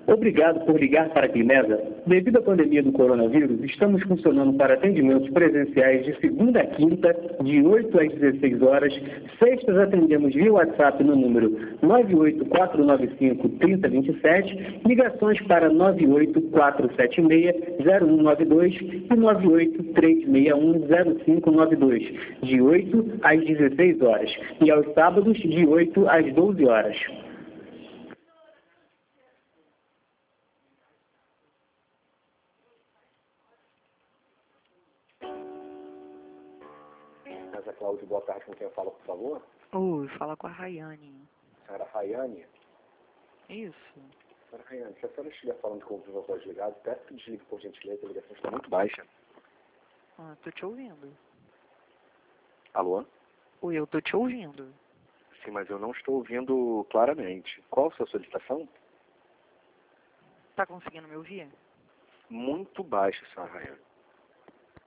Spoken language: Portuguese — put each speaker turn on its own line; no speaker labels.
Obrigado por ligar para a Climesa. Devido à pandemia do coronavírus, estamos funcionando para atendimentos presenciais de segunda a quinta, de 8 às 16 horas. Sextas atendemos via WhatsApp no número 98495-3027, ligações para 98476-0192 e 98361-0592, de 8 às 16 horas, e aos sábados de 8 às 12 horas.
Casa Cláudio, boa tarde, com quem eu falo, por favor?
Oi, fala com a Rayane.
Senhora Rayane?
Isso.
Senhora Rayane, se a senhora estiver falando com o vivo desligado, peço que desligue por gentileza, a ligação está muito baixa.
Ah, tô te ouvindo.
Alô?
Oi, eu tô te ouvindo.
Sim, mas eu não estou ouvindo claramente. Qual a sua solicitação?
Tá conseguindo me ouvir?
Muito baixa, senhora Rayane.